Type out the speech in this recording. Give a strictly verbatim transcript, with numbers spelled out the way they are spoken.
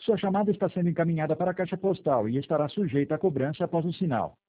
Sua chamada está sendo encaminhada para a caixa postal e estará sujeita a cobrança após o sinal.